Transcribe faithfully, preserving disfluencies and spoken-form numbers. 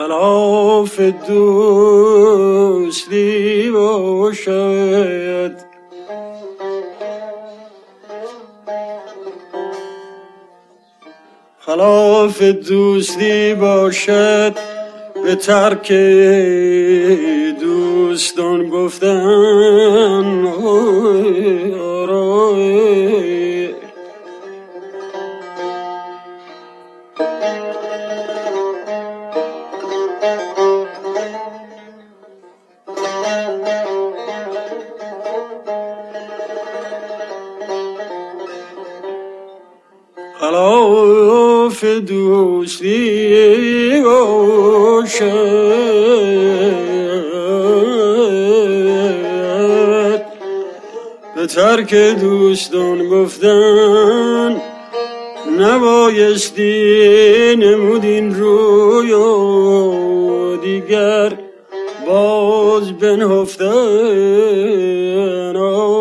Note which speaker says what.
Speaker 1: خلاف دوستی باشد خلاف دوستی باشد به ترک دوستان گفتن آرای خلاف دوستی باشد به ترک دوستان گفتن نبایستی نمود این روی و دیگر باز بنهفتن